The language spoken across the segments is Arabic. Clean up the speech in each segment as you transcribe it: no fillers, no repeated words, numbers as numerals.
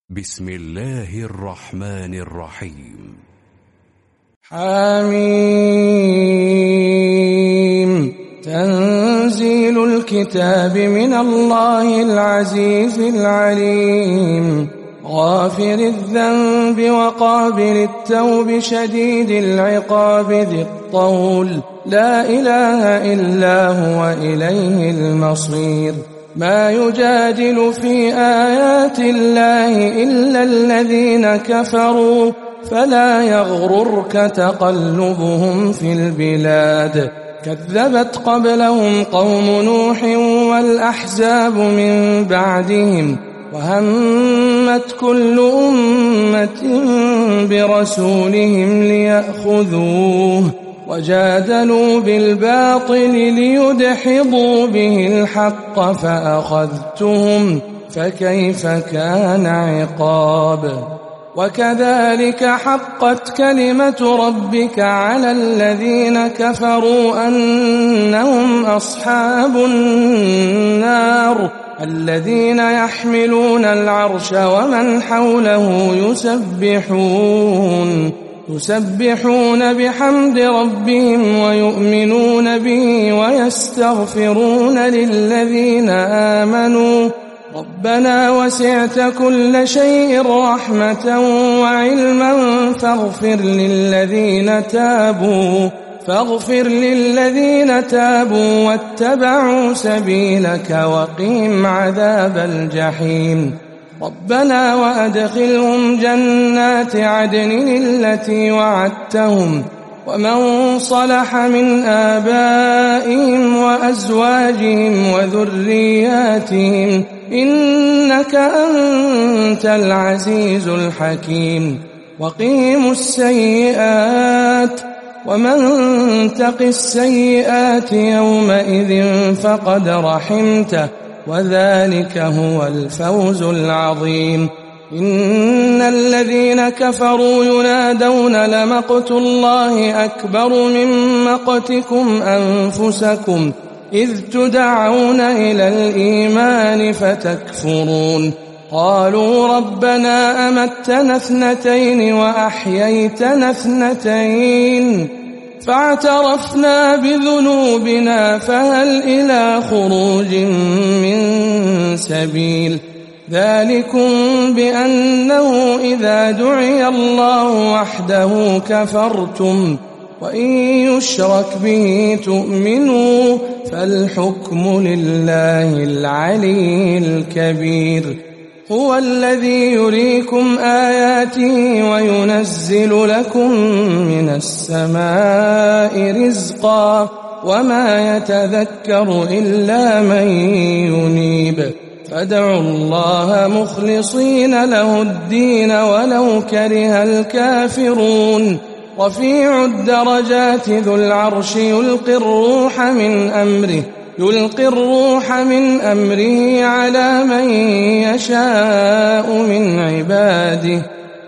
بسم الله الرحمن الرحيم. حميم. تنزيل الكتاب من الله العزيز العليم. غافر الذنب وقابل التوب شديد العقاب ذي الطول، لا إله إلا هو إليه المصير. ما يجادل في آيات الله إلا الذين كفروا، فلا يغررك تقلبهم في البلاد. كذبت قبلهم قوم نوح والأحزاب من بعدهم، وهمت كل أمة برسولهم ليأخذوه، وجادلوا بالباطل ليدحضوا به الحق فأخذتهم، فكيف كان عقاب. وكذلك حقت كلمة ربك على الذين كفروا أنهم أصحاب النار. الذين يحملون العرش ومن حوله يسبحون بحمد ربهم ويؤمنون به ويستغفرون للذين آمنوا ربنا وسعت كل شيء رحمة وعلما فاغفر للذين تابوا واتبعوا سبيلك وقهم عذاب الجحيم. ربنا وأدخلهم جنات عدن التي وعدتهم ومن صلح من آبائهم وأزواجهم وذرياتهم إنك أنت العزيز الحكيم. وقهم السيئات ومن تق السيئات يومئذ فقد رحمته وذلك هو الفوز العظيم. إن الذين كفروا ينادون لمقت الله أكبر من مقتكم أنفسكم إذ تدعون إلى الإيمان فتكفرون. قالوا ربنا أمتنا اثنتين وأحييتنا اثنتين فاعترفنا بذنوبنا فهل إلى خروج من سبيل. ذلكم بأنه إذا دعي الله وحده كفرتم وإن يشرك به تؤمنوا فالحكم لله العلي الكبير. هو الذي يريكم آياته وينزل لكم من السماء رزقا وما يتذكر إلا من ينيب. فادعوا الله مخلصين له الدين ولو كره الكافرون. رفيع الدرجات ذو العرش يلقي الروح من أمره على من يشاء من عباده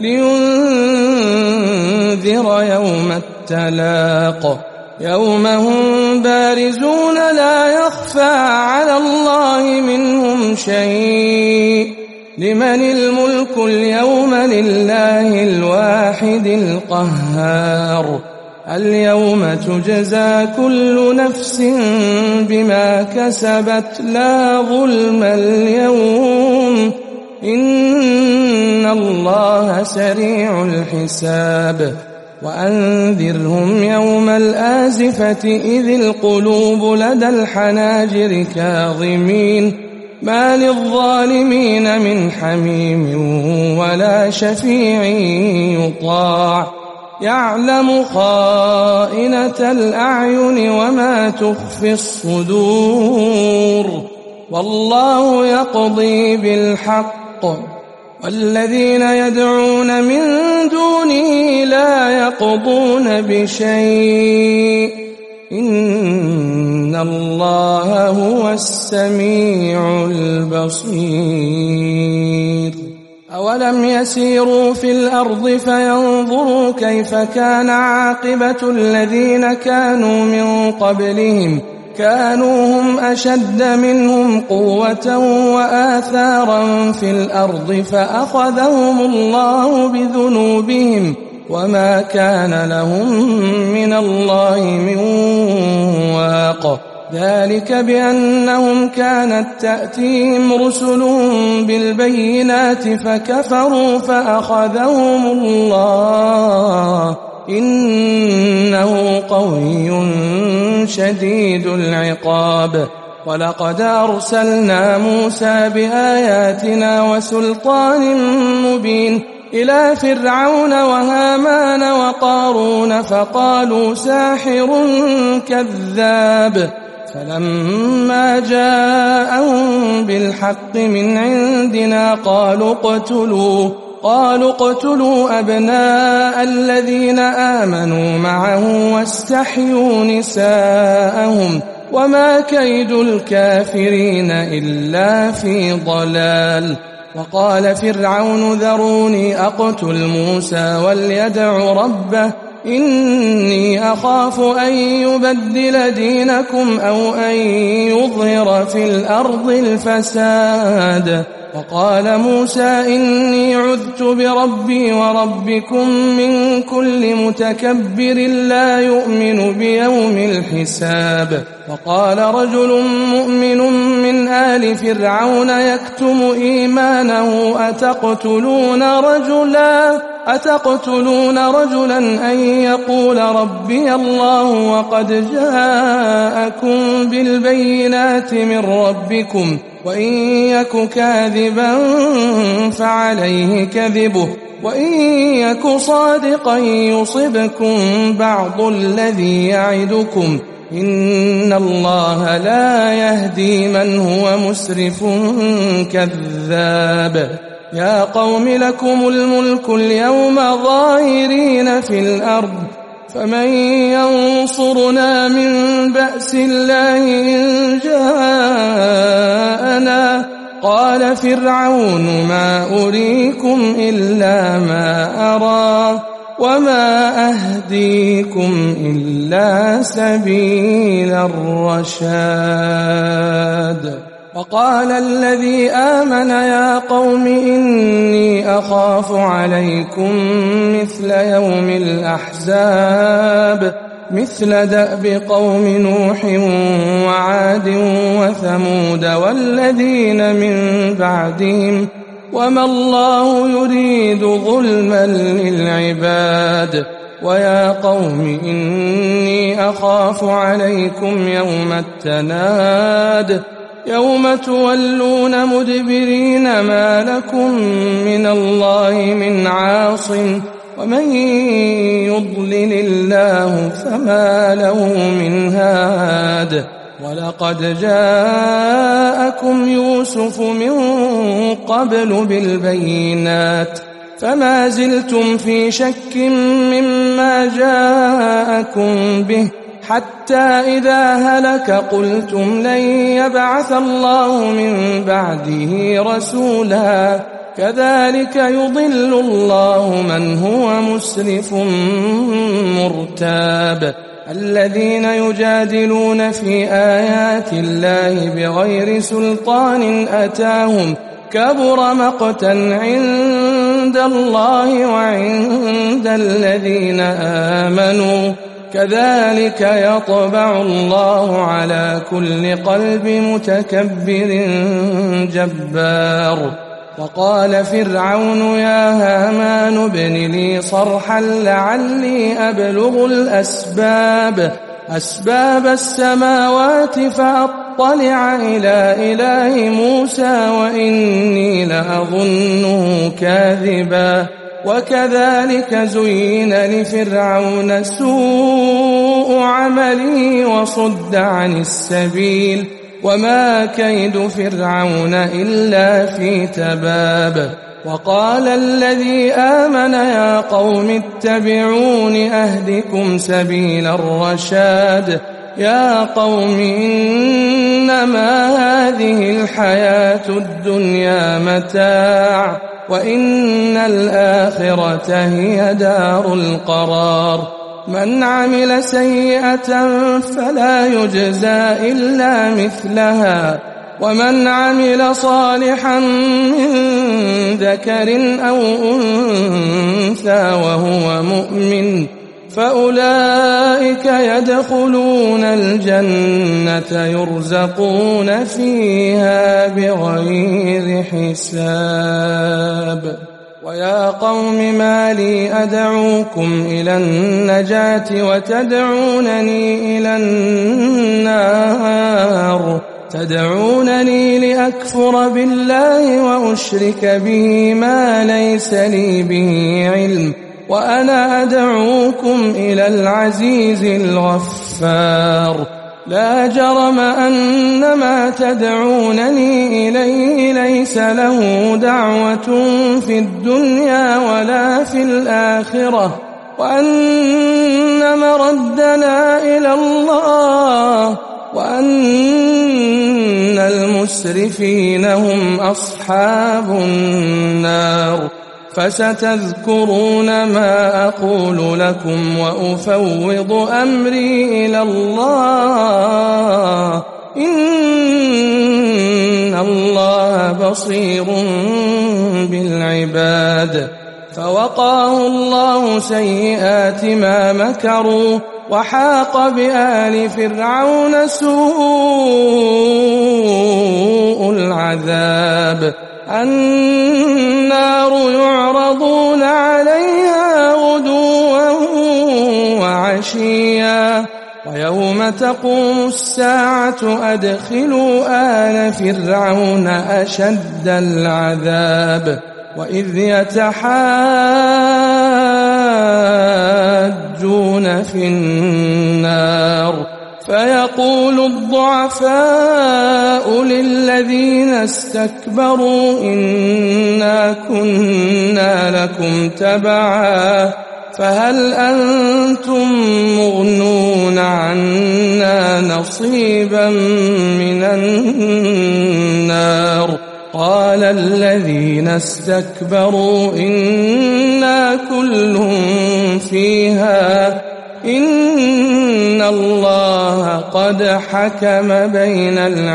لينذر يوم التلاق. يوم هم بارزون لا يخفى على الله منهم شيء. لمن الملك اليوم لله الواحد القهار. اليوم تجزى كل نفس بما كسبت لا ظلم اليوم إن الله سريع الحساب. وأنذرهم يوم الآزفة إذ القلوب لدى الحناجر كاظمين ما للظالمين من حميم ولا شفيع يطاع. يعلم خائنة الأعين وما تخفي الصدور. والله يقضي بالحق والذين يدعون من دونه لا يقضون بشيء إن الله هو السميع البصير. أولم يسيروا في الأرض فينظروا كيف كان عاقبة الذين كانوا من قبلهم كانوا هم أشد منهم قوة وآثارا في الأرض فأخذهم الله بذنوبهم وما كان لهم من الله من واق ذلك بأنهم كانت تأتيهم رسل بالبينات فكفروا فأخذهم الله إنه قوي شديد العقاب ولقد أرسلنا موسى بآياتنا وسلطان مبين إلى فرعون وهامان وقارون فقالوا ساحر كذاب فلما جاءهم بالحق من عندنا قالوا اقتلوا أبناء الذين آمنوا معه واستحيوا نساءهم وما كيد الكافرين إلا في ضلال وقال فرعون ذروني أقتل موسى وليدع ربه إني أخاف أن يبدل دينكم أو أن يظهر في الأرض الفساد وقال موسى إني عذت بربي وربكم من كل متكبر لا يؤمن بيوم الحساب وقال رجل مؤمن من آل فرعون يكتم إيمانه أتقتلون رجلا أن يقول ربي الله وقد جاءكم بالبينات من ربكم وإن يك كاذبا فعليه كذبه وإن يك صادقا يصبكم بعض الذي يعدكم إن الله لا يهدي من هو مسرف كذاب يا قوم لكم الملك اليوم ظاهرين في الأرض فمن ينصرنا من بأس الله إن جاءنا قال فرعون ما أريكم إلا ما أرى وما أهديكم إلا سبيل الرشاد وقال الذي آمن يا قوم إني أخاف عليكم مثل يوم الأحزاب مثل دأب قوم نوح وعاد وثمود والذين من بعدهم وما الله يريد ظلما للعباد ويا قوم إني أخاف عليكم يوم التناد يوم تولون مدبرين ما لكم من الله من عاصم ومن يضلل الله فما له من هاد ولقد جاءكم يوسف من قبل بالبينات فما زلتم في شك مما جاءكم به حتى إذا هلك قلتم لن يبعث الله من بعده رسولا كذلك يضل الله من هو مسرف مرتاب الذين يجادلون في آيات الله بغير سلطان أتاهم كبر مقتا عند الله وعند الذين آمنوا كذلك يطبع الله على كل قلب متكبر جبار وقال فرعون يا هامان ابن لي صرحا لعلي أبلغ أسباب السماوات فأطلع إلى إله موسى وإني لأظنه كاذبا وكذلك زين لفرعون سوء عمله وصد عن السبيل وما كيد فرعون إلا في تباب وقال الذي آمن يا قوم اتبعون أهدكم سبيل الرشاد يا قوم إنما هذه الحياة الدنيا متاع وإن الآخرة هي دار القرار من عمل سيئة فلا يجزى إلا مثلها ومن عمل صالحا من ذكر أو أنثى وهو مؤمن فأولئك يدخلون الجنة يرزقون فيها بغير حساب. ويا قوم ما لي أدعوكم إلى النجاة وتدعونني إلى النار تدعونني لأكفر بالله وأشرك به ما ليس لي به علم وأنا أدعوكم إلى العزيز الغفار. لا جرم أن ما تدعونني إليه ليس له دعوة في الدنيا ولا في الآخرة وأن مردنا إلى الله وأن المسرفين هم أصحاب النار. فستذكرون ما أقول لكم وأفوض أمري إلى الله إن الله بصير بالعباد. فوقاه الله سيئات ما مكروا وحاق بآل فرعون سوء العذاب. النار يعرضون عليها غدوا وعشيا ويوم تقوم الساعة أدخلوا آل فرعون أشد العذاب. وإذ يتحاجون في النار فيقول الضعفاء للذين استكبروا إنا كنا لكم تبعا فهل أنتم مغنون عنا نصيبا من النار قال الذين استكبروا إنا كل فيها إن الله قد حكم بين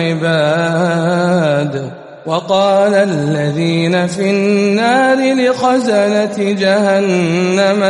العباد. وقال الذين في النار لخزنة جهنم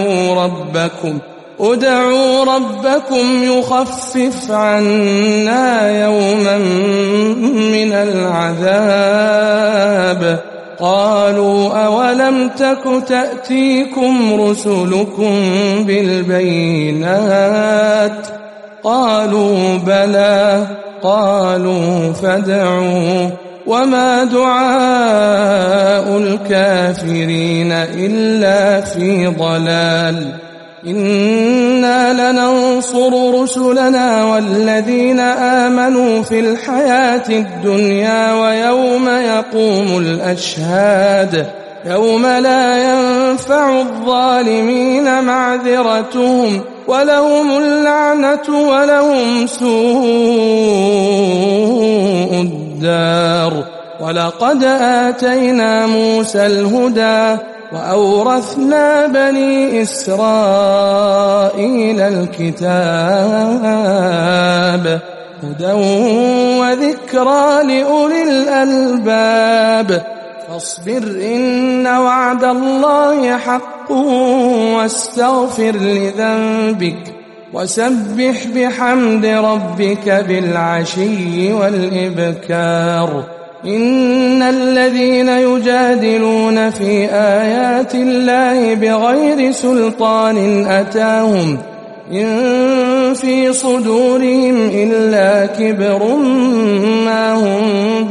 ادعوا ربكم يخفف عنا يوما من العذاب. قالوا أولم تك تأتيكم رسلكم بالبينات قالوا بلى قالوا فادعوا وما دعاء الكافرين إلا في ضلال. إنا لننصر رسلنا والذين آمنوا في الحياة الدنيا ويوم يقوم الأشهاد يوم لا ينفع الظالمين معذرتهم ولهم اللعنة ولهم سوء الدار. ولقد آتينا موسى الهدى وأورثنا بني إسرائيل الكتاب هدى وذكرى لأولي الألباب. فاصبر إن وعد الله حق واستغفر لذنبك وسبح بحمد ربك بالعشي والإبكار. إن الذين يجادلون في آيات الله بغير سلطان أتاهم إن في صدورهم إلا كبر ما هم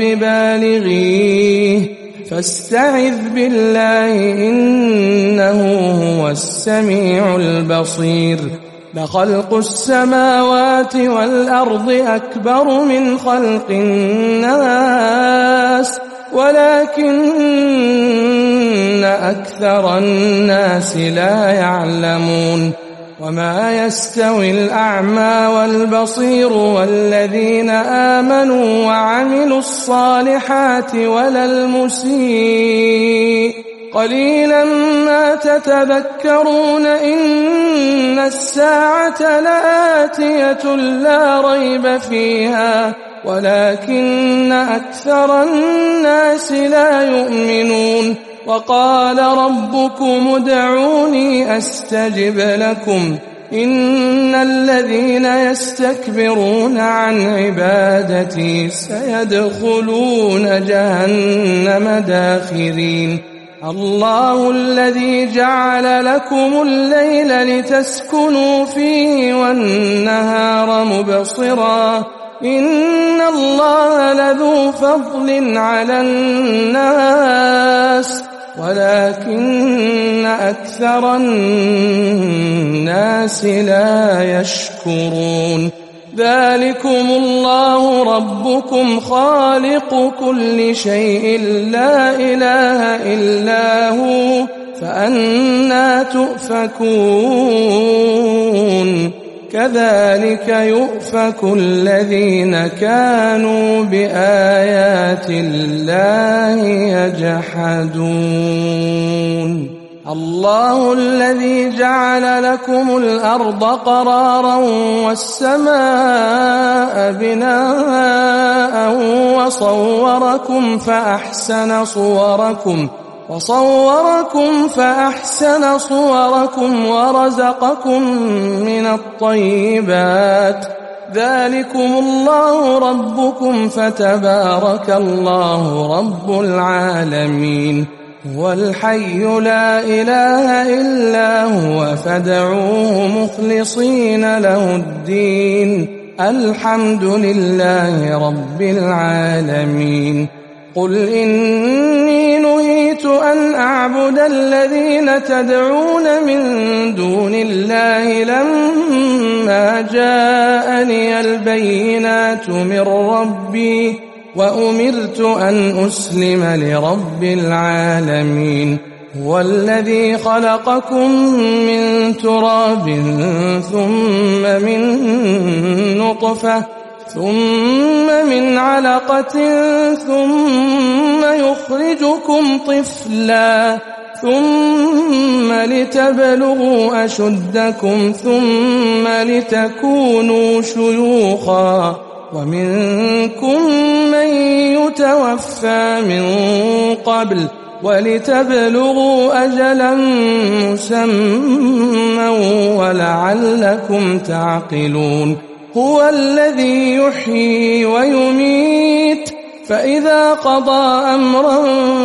ببالغيه فاستعذ بالله إنه هو السميع البصير. لخلق السماوات والأرض أكبر من خلق الناس ولكن أكثر الناس لا يعلمون. وما يستوي الأعمى والبصير والذين آمنوا وعملوا الصالحات ولا المسيء قليلا ما تتذكرون إن الساعة لآتية لا ريب فيها ولكن أكثر الناس لا يؤمنون وقال ربكم ادعوني أستجب لكم إن الذين يستكبرون عن عبادتي سيدخلون جهنم داخرين الله الذي جعل لكم الليل لتسكنوا فيه والنهار مبصرا إن الله لذو فضل على الناس ولكن أكثر الناس لا يشكرون ذلكم الله ربكم خالق كل شيء لا إله إلا هو فأنى تؤفكون كذلك يؤفك الذين كانوا بآيات الله يجحدون الله الذي جعل لكم الأرض قرارا والسماء بناء وصوركم فأحسن صوركم ورزقكم من الطيبات ذلكم الله ربكم فتبارك الله رب العالمين هو الحي لا إله إلا هو فادعوه مخلصين له الدين الحمد لله رب العالمين قل إني نهيت أن أعبد الذين تدعون من دون الله لما جاءني البينات من ربي وأمرت أن أسلم لرب العالمين هو الذي خلقكم من تراب ثم من نطفة ثم من علقة ثم يخرجكم طفلا ثم لتبلغوا أشدكم ثم لتكونوا شيوخا ومنكم من يتوفى من قبل ولتبلغوا أجلا مسمى ولعلكم تعقلون هو الذي يحيي ويميت فإذا قضى أمرا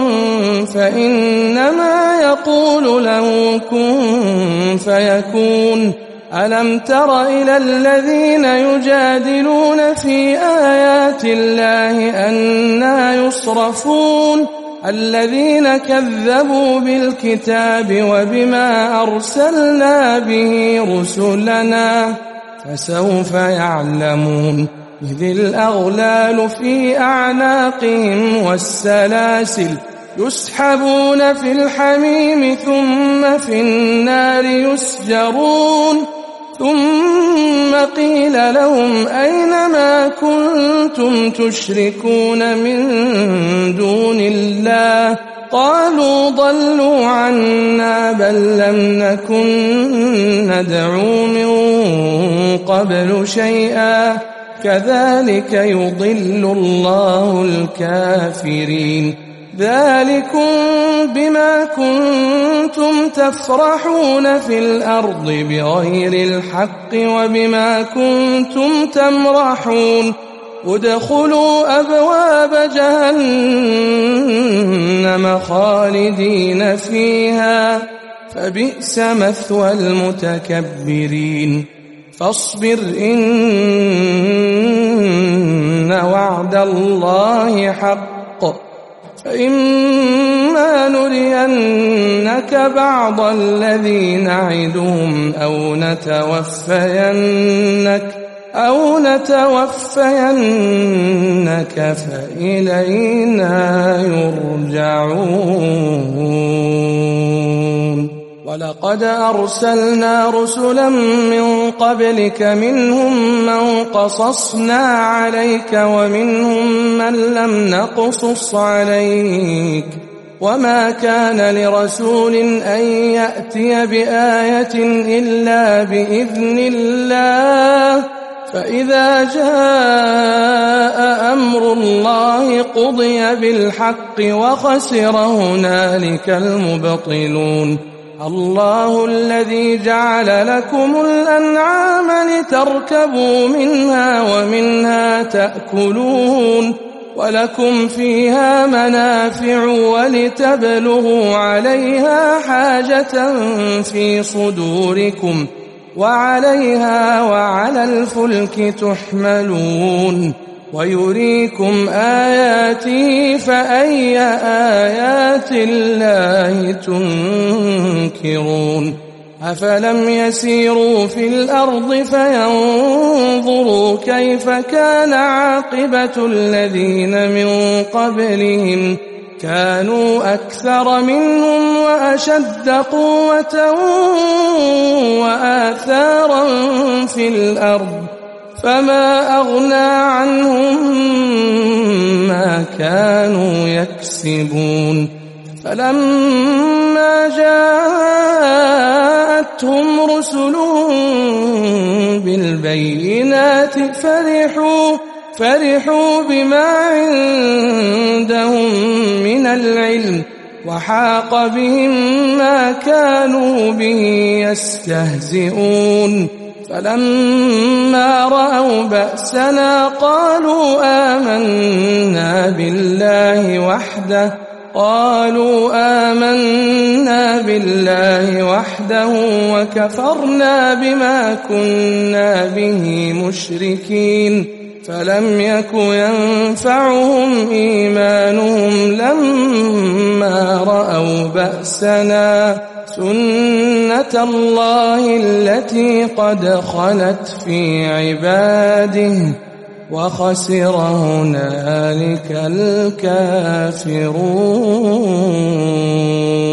فإنما يقول له كن فيكون ألم تر إلى الذين يجادلون في آيات الله أنى يصرفون الذين كذبوا بالكتاب وبما أرسلنا به رسلنا فسوف يعلمون إذ الأغلال في أعناقهم والسلاسل يسحبون في الحميم ثم في النار يسجرون ثم قيل لهم أين ما كنتم تشركون من دون الله قالوا ضلوا عنا بل لم نكن ندعو من قبل شيئا كذلك يضل الله الكافرين ذلكم بما كنتم تفرحون في الأرض بغير الحق وبما كنتم تمرحون ادخلوا أبواب جهنم خالدين فيها فبئس مثوى المتكبرين فاصبر إن وعد الله حق فإما نرينك بعض الذي نعدهم أو نتوفينك فإلينا يرجعون ولقد أرسلنا رسلا من قبلك منهم من قصصنا عليك ومنهم من لم نقصص عليك وما كان لرسول أن يأتي بآية إلا بإذن الله فإذا جاء أمر الله قضي بالحق وخسر هنالك المبطلون الله الذي جعل لكم الأنعام لتركبوا منها ومنها تأكلون ولكم فيها منافع ولتبلغوا عليها حاجة في صدوركم وعليها وعلى الفلك تحملون ويريكم آياته فأي آيات الله تنكرون أفلم يسيروا في الأرض فينظروا كيف كان عاقبة الذين من قبلهم كانوا أكثر منهم وأشد قوة وآثارا في الأرض فما أغنى عنهم ما كانوا يكسبون فلما جاءتهم رسلهم بالبينات فرحوا بما عندهم من العلم وحاق بهم ما كانوا به يستهزئون فلما رأوا بأسنا قالوا آمنا بالله وحده وكفرنا بما كنا به مشركين فلم يك ينفعهم إيمانهم لما رأوا بأسنا سنة الله التي قد خلت في عباده وخسر هنالك الكافرون